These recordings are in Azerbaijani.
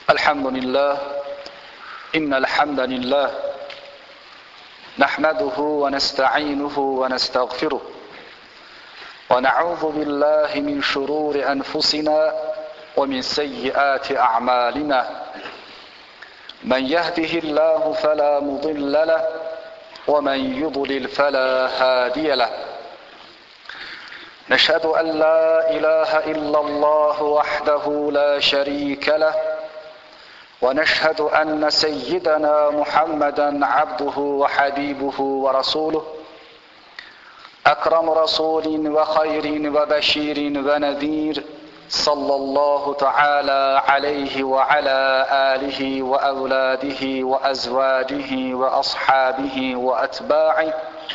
الحمد لله إن الحمد لله نحمده ونستعينه ونستغفره ونعوذ بالله من شرور أنفسنا ومن سيئات أعمالنا من يهده الله فلا مضل له ومن يضلل فلا هادي له نشهد أن لا إله إلا الله وحده لا شريك له ونشهد أن سيدنا محمدا عبده وحبيبه ورسوله أكرم رسول وخير وبشير ونذير صلى الله تعالى عليه وعلى آله وأولاده وأزواجه وأصحابه وأتباعه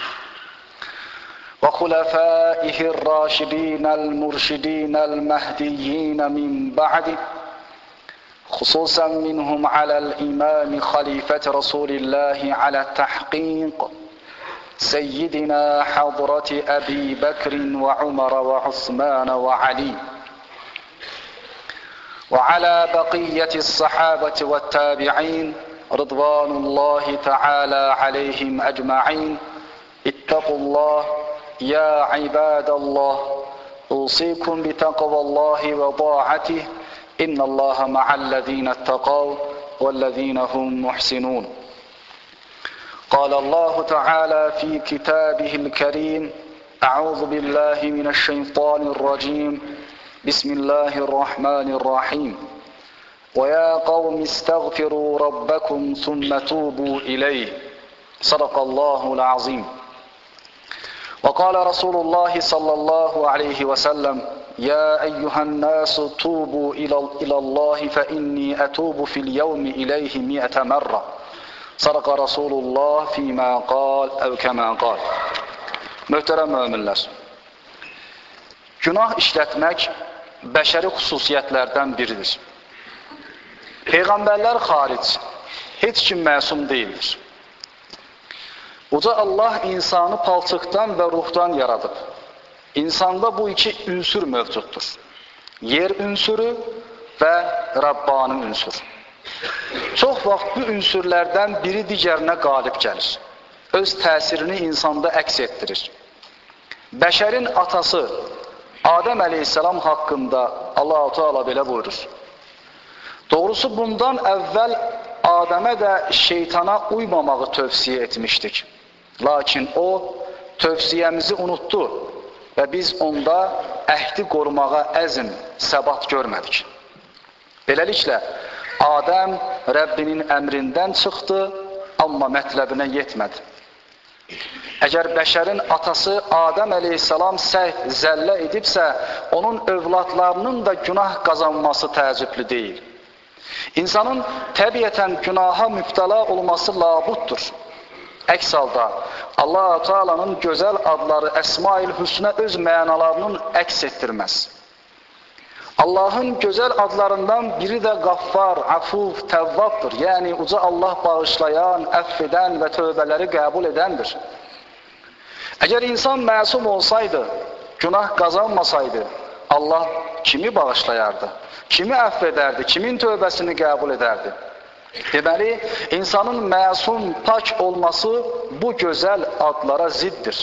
وخلفائه الراشدين المرشدين المهديين من بعده خصوصا منهم على الإمام خليفة رسول الله على التحقيق سيدنا حضرة أبي بكر وعمر وعثمان وعلي وعلى بقية الصحابة والتابعين رضوان الله تعالى عليهم أجمعين اتقوا الله يا عباد الله أوصيكم بتقوى الله وطاعته إن الله مع الذين اتقوا والذين هم محسنون قال الله تعالى في كتابه الكريم أعوذ بالله من الشيطان الرجيم بسم الله الرحمن الرحيم ويا قوم استغفروا ربكم ثم توبوا إليه صدق الله العظيم وقال رسول الله صلى الله عليه وسلم يا أيها الناس توبوا إلى الله فإني أتوب في اليوم إليه 100 مرة صدق رسول الله فيما قال أو كما قال. Möhtərəm möminlər, günah işlətmək bəşəri xüsusiyyətlərdən biridir. Peyğəmbərlər xaric, heç kim məsum deyildir. Uca Allah insanı palçıqdan və ruhdan yaradıb. İnsanda bu iki ünsür mövcuddur. Yer ünsürü və Rabbani ünsür. Çox vaxt bu ünsürlərdən biri digərinə qalib gəlir. Öz təsirini insanda əks etdirir. Bəşərin atası Adəm əleyhissalam haqqında Allah-u Teala belə buyurur. Doğrusu bundan əvvəl Adəmə də şeytana uymamağı tövsiyə etmişdik. Lakin o tövsiyəmizi unutdu və biz onda əhdi qorumağa əzm, səbat görmədik. Beləliklə, Adəm Rəbbinin əmrindən çıxdı, amma mətləbinə yetmədi. Əgər bəşərin atası Adəm əleyhissalam səhv, zəllə edibsə, onun övladlarının da günah qazanması təəccüblü deyil. İnsanın təbiətən günaha mübtəla olması labuddur. Əks halda Allah-u Teala'nın gözəl adları Əsma-ül Hüsnə öz mənalarının əks etdirməz. Allahın gözəl adlarından biri də Qaffar, Afuf, Təvvabdır. Yəni, uca Allah bağışlayan, əff edən və tövbələri qəbul edəndir. Əgər insan məsum olsaydı, günah qazanmasaydı, Allah kimi bağışlayardı, kimi əff edərdi, kimin tövbəsini qəbul edərdi? Deməli, insanın məsum, pak olması bu gözəl adlara ziddir.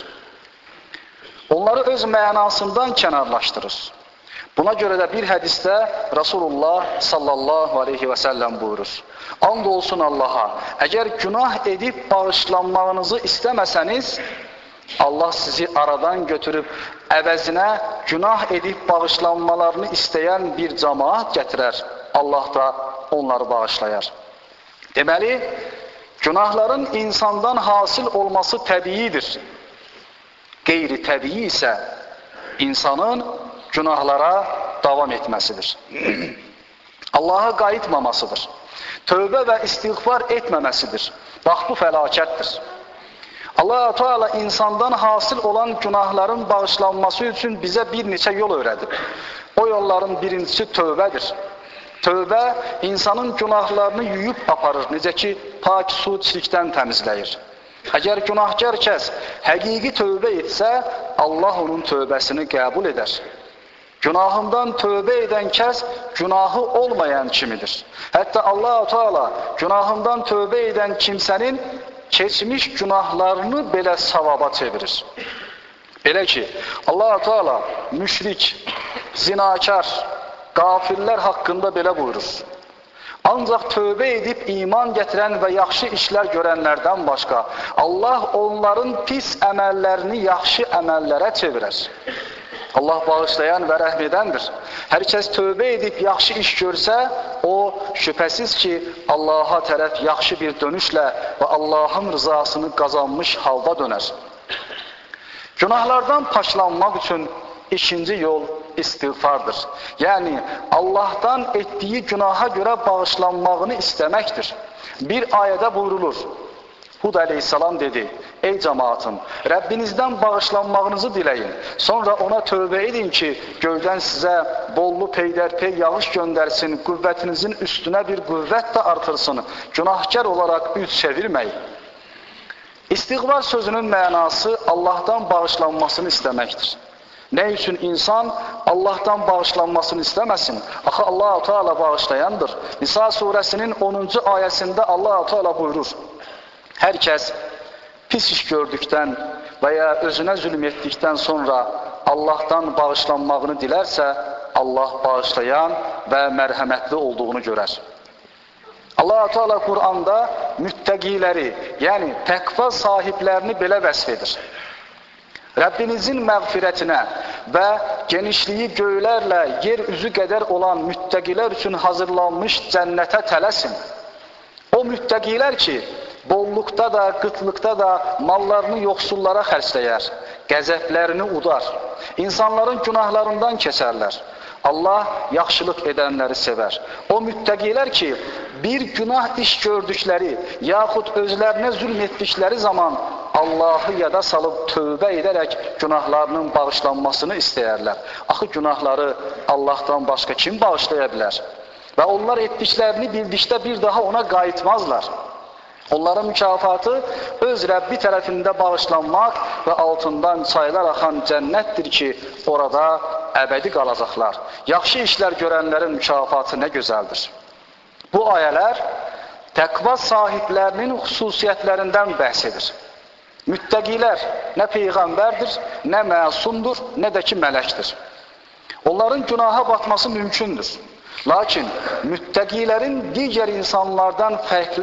Onları öz mənasından kənarlaşdırır. Buna görə də bir hədisdə Rasulullah sallallahu aleyhi və səlləm buyurur. And olsun Allaha, əgər günah edib bağışlanmağınızı istəməsəniz, Allah sizi aradan götürüb əvəzinə günah edib bağışlanmalarını istəyən bir cəmaat gətirər. Allah da onları bağışlayar. Deməli, günahların insandan hasil olması təbiidir. Qeyri-təbii isə insanın günahlara davam etməsidir. Allaha qayıtmamasıdır. Tövbə və istiğfar etməməsidir. Bax, bu fəlakətdir. Allah-u Teala insandan hasil olan günahların bağışlanması üçün bizə bir neçə yol öyrədib. O yolların birincisi tövbədir. Tövbə insanın günahlarını yuyub aparır, necə ki, pak su çirkdən təmizləyir. Əgər günahkar kəs həqiqi tövbə etsə, Allah onun tövbəsini qəbul edər. Günahından tövbə edən kəs günahı olmayan kimidir. Hətta Allah-u Teala günahından tövbə edən kimsənin keçmiş günahlarını belə savaba çevirir. Belə ki, Allah-u Teala müşrik, zinakar, qafirlər haqqında belə buyurur. Ancaq tövbə edib iman gətirən və yaxşı işlər görənlərdən başqa Allah onların pis əməllərini yaxşı əməllərə çevirər. Allah bağışlayan və rəhm edəndir. Hər kəs tövbə edib yaxşı iş görsə, o şübhəsiz ki, Allaha tərəf yaxşı bir dönüşlə və Allahın rızasını qazanmış halda dönər. Günahlardan paçlanmaq üçün ikinci yol istiğfardır. Yəni, Allahdan etdiyi günaha görə bağışlanmağını istəməkdir. Bir ayədə buyurulur. Hud əleyhissalam dedi, ey cəmaatım, Rəbbinizdən bağışlanmağınızı diləyin. Sonra ona tövbə edin ki, göydən sizə bollu peydərpey yağış göndərsin, qüvvətinizin üstünə bir qüvvət də artırsın, günahkar olaraq üz çevirməyin. İstiğfar sözünün mənası Allahdan bağışlanmasını istəməkdir. Nə üçün insan Allahdan bağışlanmasını istəməsin? Axı Allah-u Teala bağışlayandır. Nisa surəsinin 10-cu ayəsində Allah-u Teala buyurur. Hər kəs pis iş gördükdən və ya özünə zülm etdikdən sonra Allahdan bağışlanmağını dilərsə, Allah bağışlayan və mərhəmətli olduğunu görər. Allah-u Teala Qur'anda müttəqiləri, yəni təqva sahiblərini belə vəsf edir. Rəbbinizin məğfirətinə və genişliyi göylərlə yer üzü qədər olan müttəqilər üçün hazırlanmış cənnətə tələsin. O müttəqilər ki, bolluqda da, qıtlıqda da mallarını yoxsullara xərcləyər, qəzəblərini udar, insanların günahlarından keçərlər. Allah yaxşılıq edənləri sevər. O müttəqilər ki, bir günah iş gördükləri, yaxud özlərinə zülm etdikləri zaman Allahı yada salıb tövbə edərək günahlarının bağışlanmasını istəyərlər. Axı günahları Allahdan başqa kim bağışlaya bilər? Və onlar etdiklərini bildikdə bir daha ona qayıtmazlar. Onların mükafatı öz Rəbbi tərəfində bağışlanmaq və altından çaylar axan cənnətdir ki, orada əbədi qalacaqlar. Yaxşı işlər görənlərin mükafatı nə gözəldir. Bu ayələr təqva sahiblərinin xüsusiyyətlərindən bəhs edir. Müttəqilər nə peyğəmbərdir, nə məsumdur, nə də ki mələkdir. Onların günaha batması mümkündür. Lakin müttəqilərin digər insanlardan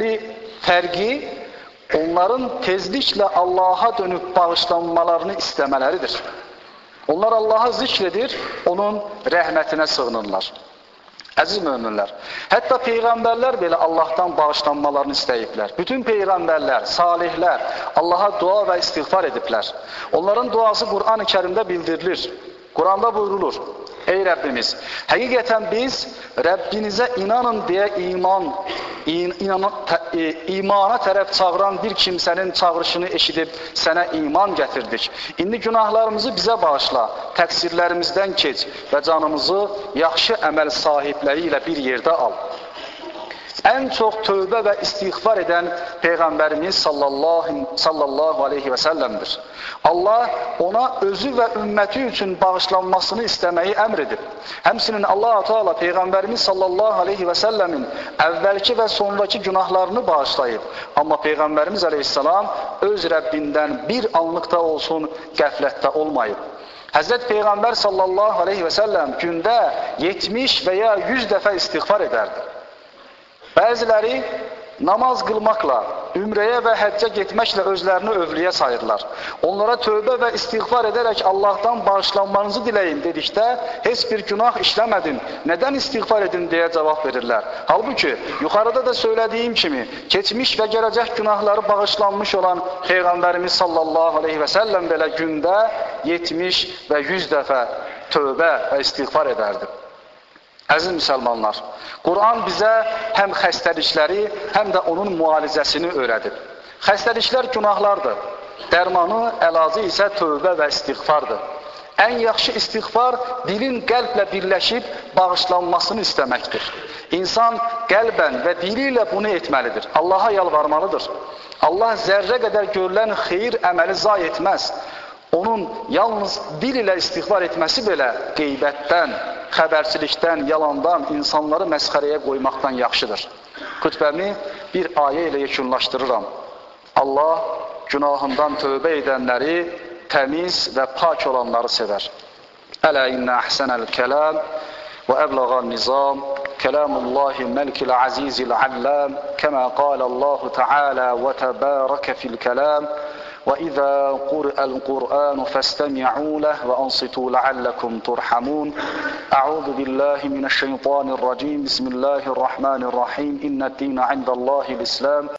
fərqi onların tezliklə Allaha dönüb bağışlanmalarını istəmələridir. Onlar Allahı zikr edir, onun rəhmətinə sığınırlar. Əziz möminlər, hətta peyğəmbərlər belə Allahdan bağışlanmalarını istəyiblər. Bütün peyğəmbərlər, salihlər Allaha dua və istiğfar ediblər. Onların duası Qur'an-ı Kərimdə bildirilir. Qur'anda buyurulur, ey Rəbbimiz, həqiqətən biz Rəbbinizə inanın deyə imana tərəf çağıran bir kimsənin çağırışını eşidib sənə iman gətirdik. İndi günahlarımızı bizə bağışla, təqsirlərimizdən keç və canımızı yaxşı əməl sahibləri ilə bir yerdə al. Ən çox tövbə və istiğfar edən Peyğəmbərimiz sallallahu aleyhi və səlləmdir. Allah ona özü və ümməti üçün bağışlanmasını istəməyi əmr edib. Həmçinin Allah-u Teala Peyğəmbərimiz sallallahu aleyhi və səlləmin əvvəlki və sonraki günahlarını bağışlayıb. Amma Peyğəmbərimiz aleyhissalam öz Rəbbindən bir anlıqda olsun qəflətdə olmayıb. Həzrət Peyğəmbər sallallahu aleyhi və səlləm gündə 70 və ya 100 dəfə istiğfar edərdi. Bəziləri namaz qılmaqla, ümrəyə və həccə getməklə özlərini övliyə sayırlar. Onlara tövbə və istiğfar edərək Allahdan bağışlanmanızı diləyin dedikdə, heç bir günah işləmədin, nədən istiğfar edin deyə cavab verirlər. Halbuki, yuxarıda da söylədiyim kimi, keçmiş və gələcək günahları bağışlanmış olan Peyğəmbərimiz sallallahu aleyhi və səlləm belə gündə 70 və 100 dəfə tövbə və istiğfar edərdi. Əziz müsəlmanlar, Qur'an bizə həm xəstəlikləri, həm də onun müalicəsini öyrədib. Xəstəliklər günahlardır, dərmanı, əlacı isə tövbə və istiğfardır. Ən yaxşı istiğfar dilin qəlblə birləşib bağışlanmasını istəməkdir. İnsan qəlbən və dili ilə bunu etməlidir. Allaha yalvarmalıdır. Allah zərrə qədər görülən xeyir əməli zay etməz. onun yalnız dil ilə istiğfar etməsi belə qeybətdən, xəbərçilikdən, yalandan, insanları məsxərəyə qoymaqdan yaxşıdır. Xütbəmi bir ayə ilə yekunlaşdırıram. Allah günahından tövbə edənləri, təmiz və pak olanları sevər. Ələ innə əhsənəl kələm və əbləğən nizam kələmullahi məlkil azizil alləm kəmə qaləallahu teala və təbərəkə fil kələm وَإِذَا قُرِئَ الْقُرْآنُ فَاسْتَمِعُوا لَهُ وَأَنصِتُوا لَعَلَّكُمْ تُرْحَمُونَ أعوذ بالله من الشيطان الرجيم بسم الله الرحمن الرحيم إن الدين عند الله الإسلام